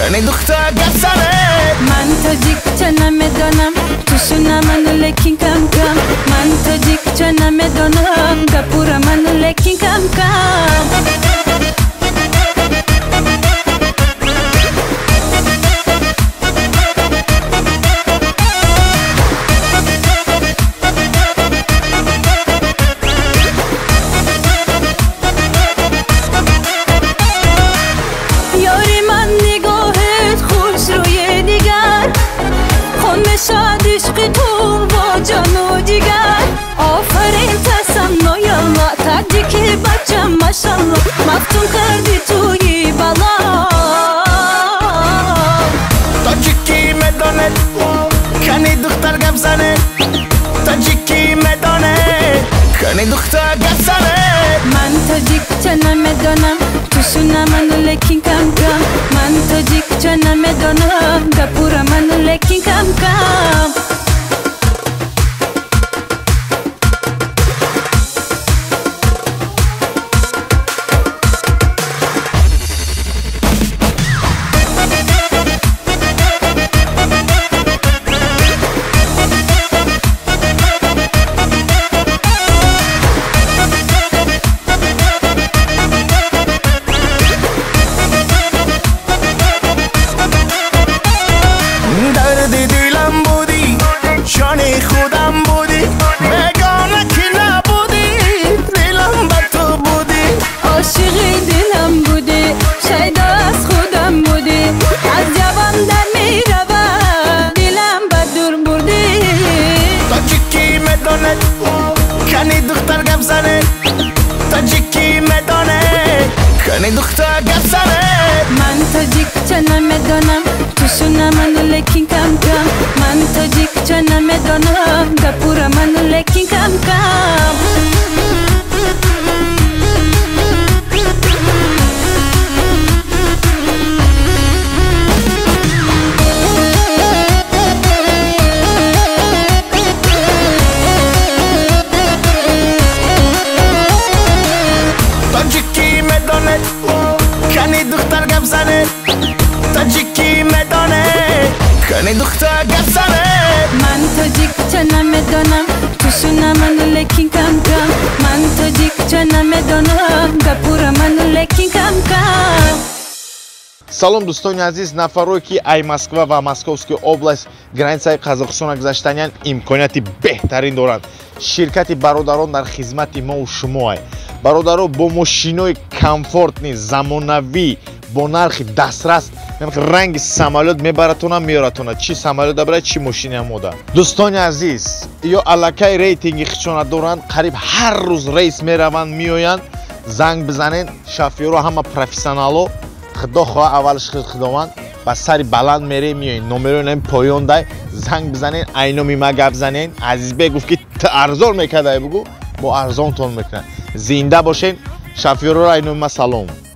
کنی دختر گفزنه من تاجیکچه نمیدانم تو شونه منو لیکن کم کم من تاجیکچه نمیدانم گپور منو لیکن کم کم شاد عشقی تو با جان و جگر آفرین تسم نویالله تاجیکی بچم ماشالله مفتون کردی توی بالا تاجیکی میدانه کنی دختر گفزنه تاجیکی میدانه کنی دختر گفزنه من تاجیکچه نمیدانم تو شونه منو لیکن کم کم من تاجیکچه نمیدانم گپور منو لیکن کم کم خودم بودی مگانه که نبودی دلم با تو بودی عاشقی دلم بودی شاید از خودم بودی از جوان در میروم دلم با دور بردی تاجیکی میدانه کنی دختر گفزنه تاجیکی میدانه کنی دختر گفزنه من تاجیکچه نمیدانم تو شونه منو لیکن کم کم من تاجیکچه نمیدانم گپور منو لیکن کم کم تاجیکی میدانه کنی دختر گفزنه تاجیکی میدانه کنی دختر گفزنه من تاجیکچه نمیدانم تو شونه منو لیکن کم کم من تاجیکچه نمیدانم گپور منو لیکن کم کم салом дӯстони азиз нафаро ки ай москва ва московская область границаи қазоқистона гузаштанян имконияти беҳтарин доранд ширкати бародарон дар хизмати мову шумоай бародаро бо мошинои комфортни замонавӣ бо нархи дастрас ранги самолёт мебаратона меёратона чӣ самолёта барад чӣ мошини мода дӯстони азиз ё аллакай рейтинги хичона доранд қариб ҳар рӯз рейс мераванд меоянд занг бизанед шофёро ҳама профессионало худо хоҳа аввалш худованд ба сари баланд мере меоин номерои нами поён дай занг бизанед айноми ма гап занед азизбек гуфт ки арзон мекардай бугу бо арзонтон мекунад зинда бошед шофёрро айноми ма салом